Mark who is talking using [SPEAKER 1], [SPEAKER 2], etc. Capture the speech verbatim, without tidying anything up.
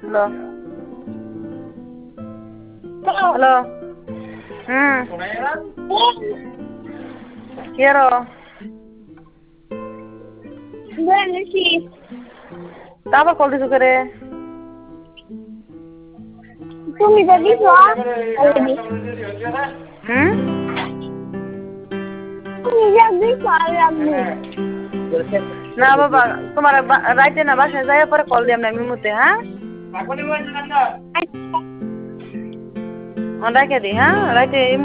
[SPEAKER 1] hello hello হুম কি আরো আবার কল দিছো করে
[SPEAKER 2] তুমি তো দিছো অলরেডি
[SPEAKER 1] হুম
[SPEAKER 2] তুমি যা দিছো আর আমি
[SPEAKER 1] না বাবা তোমার রাইতে না বাসায় যাই পরে কল দিলাম না মিমুতে হ্যাঁ রাইখে দি হ্যাঁ রাইতে